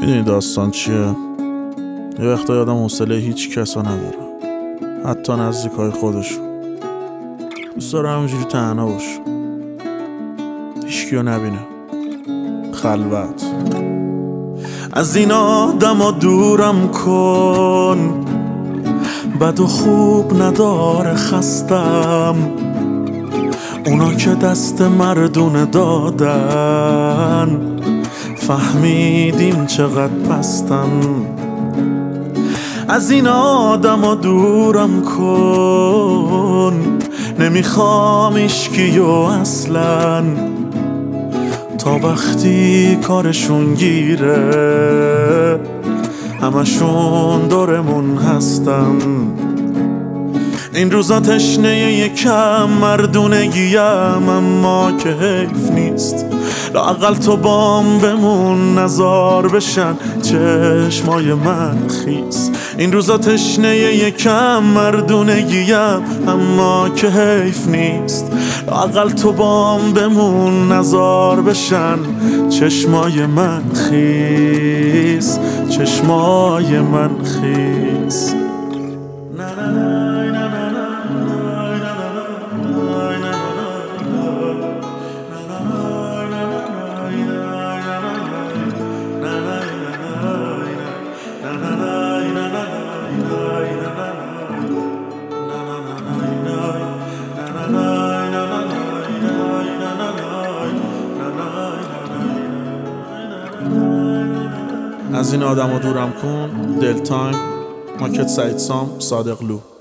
میدونی داستان چیه؟ یه وقتا یادم حوصله هیچ کسا نداره، حتی نزدیکای خودشو. دوست دارم همینجوری تنها باشه، هیچکیو نبینه، خلوت. از این آدما دورم کن، بد و خوب نداره خستم. اونا که دست مردونه دادن، فهمیدیم چقدر پستن. از این آدما دورم کن، نمیخوام ایشکیو اصلا، تا وقتی کارشون گیره همشون دورمون هستن. این روزا تشنه یکم مردونگیم، اما که حیف نیست لااقل تو بام بمون، نزار بشن چشمای من خیس. این روزا تشنه یکم مردونگیم، اما که حیف نیست لااقل تو بام بمون، نزار بشن چشمای من خیس، چشمای من خیس. از این آدما دورم کن. دل تایم، ماکت سعید سام، صادق لو.